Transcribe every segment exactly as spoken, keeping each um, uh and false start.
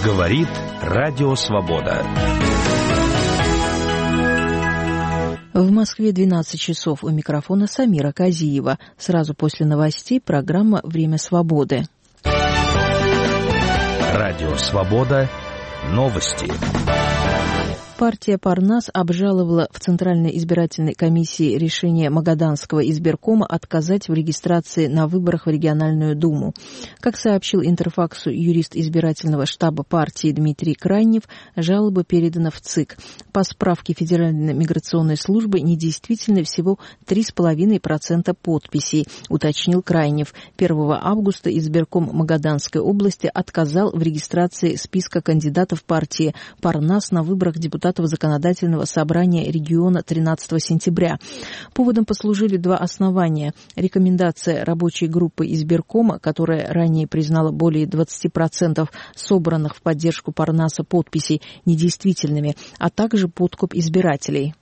Говорит Радио Свобода. В Москве двенадцать часов. У микрофона Самира Казиева. Сразу после новостей программа «Время свободы». Радио Свобода. Новости. Партия «Парнас» обжаловала в Центральной избирательной комиссии решение Магаданского избиркома отказать в регистрации на выборах в региональную думу. Как сообщил Интерфаксу юрист избирательного штаба партии Дмитрий Крайнев, жалоба передана в ЦИК. По справке Федеральной миграционной службы недействительны всего три целых пять десятых процента подписей, уточнил Крайнев. первого августа избирком Магаданской области отказал в регистрации списка кандидатов партии «Парнас» на выборах депутатов Законодательного собрания региона тринадцатого сентября. Поводом послужили два основания. Рекомендация рабочей группы избиркома, которая ранее признала более двадцати процентов собранных в поддержку Парнаса подписей недействительными, а также подкуп избирателей.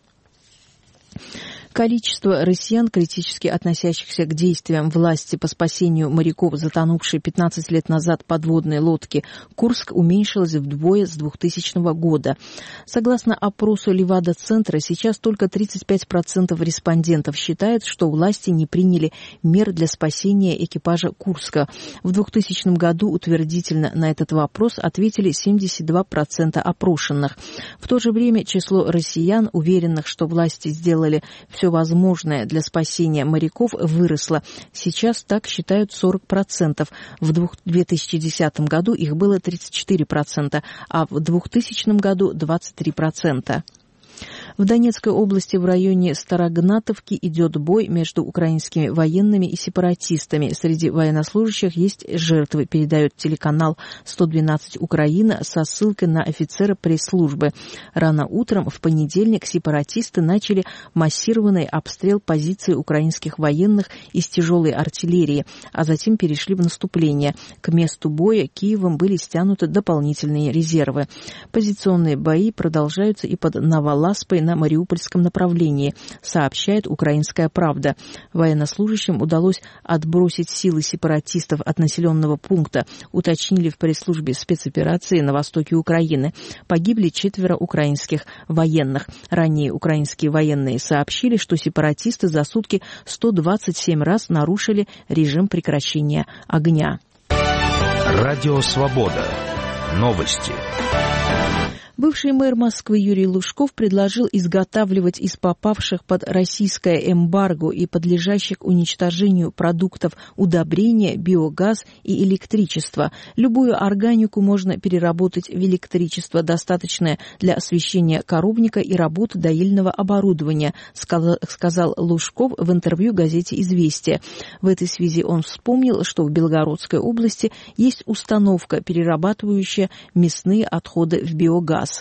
Количество россиян, критически относящихся к действиям власти по спасению моряков, затонувшей пятнадцать лет назад подводной лодки «Курск», уменьшилось вдвое с двухтысячного года. Согласно опросу Левада-центра, сейчас только тридцать пять процентов респондентов считают, что власти не приняли мер для спасения экипажа «Курска». В двухтысячном году утвердительно на этот вопрос ответили семьдесят два процента опрошенных. В то же время число россиян, уверенных, что власти сделали все возможное для спасения моряков, выросло. Сейчас так считают сорок процентов. В две тысячи десятом году их было тридцать четыре процента, а в двухтысячном году двадцать три процента. В Донецкой области в районе Старогнатовки идет бой между украинскими военными и сепаратистами. Среди военнослужащих есть жертвы, передает телеканал сто двенадцать Украина со ссылкой на офицера пресс-службы. Рано утром в понедельник сепаратисты начали массированный обстрел позиций украинских военных из тяжелой артиллерии, а затем перешли в наступление. К месту боя Киевом были стянуты дополнительные резервы. Позиционные бои продолжаются и под Новоласпой на Мариупольском направлении, сообщает «Украинская правда». Военнослужащим удалось отбросить силы сепаратистов от населенного пункта, уточнили в пресс-службе спецоперации на востоке Украины. Погибли четверо украинских военных. Ранее украинские военные сообщили, что сепаратисты за сутки сто двадцать семь раз нарушили режим прекращения огня. Радио Свобода. Новости. Бывший мэр Москвы Юрий Лужков предложил изготавливать из попавших под российское эмбарго и подлежащих уничтожению продуктов удобрения, биогаз и электричество. Любую органику можно переработать в электричество, достаточное для освещения коровника и работы доильного оборудования, сказал Лужков в интервью газете «Известия». В этой связи он вспомнил, что в Белгородской области есть установка, перерабатывающая мясные отходы в биогаз.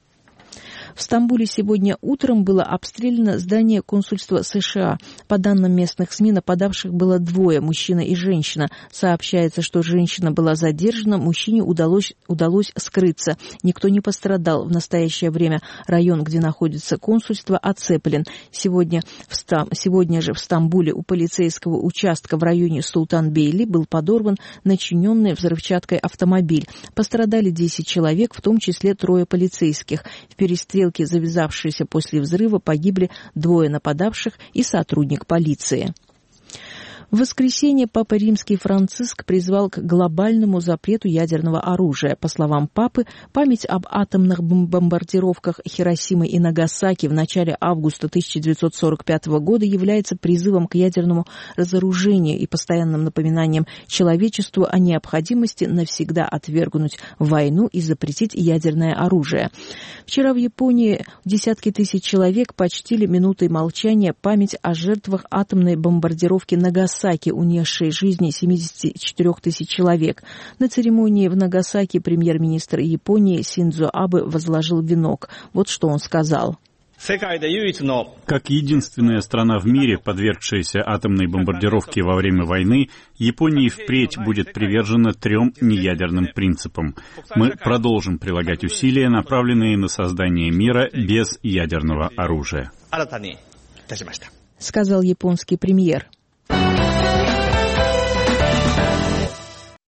В Стамбуле сегодня утром было обстреляно здание консульства США. По данным местных СМИ, нападавших было двое, мужчина и женщина. Сообщается, что женщина была задержана, мужчине удалось, удалось скрыться. Никто не пострадал. В настоящее время район, где находится консульство, оцеплен. Сегодня, в Стам... Сегодня же в Стамбуле у полицейского участка в районе Султан-Бейли был подорван начиненный взрывчаткой автомобиль. Пострадали десять человек, в том числе трое полицейских. В перестрелке, завязавшиеся после взрыва, погибли двое нападавших и сотрудник полиции. В воскресенье Папа Римский Франциск призвал к глобальному запрету ядерного оружия. По словам Папы, память об атомных бомбардировках Хиросимы и Нагасаки в начале августа тысяча девятьсот сорок пятого года является призывом к ядерному разоружению и постоянным напоминанием человечеству о необходимости навсегда отвергнуть войну и запретить ядерное оружие. Вчера в Японии десятки тысяч человек почтили минутой молчания память о жертвах атомной бомбардировки Нагасаки, унесшей жизни семьдесят четыре тысячи человек. На церемонии в Нагасаки премьер-министр Японии Синдзо Абе возложил венок. Вот что он сказал. Как единственная страна в мире, подвергшаяся атомной бомбардировке во время войны, Япония впредь будет привержена трем неядерным принципам. Мы продолжим прилагать усилия, направленные на создание мира без ядерного оружия, сказал японский премьер.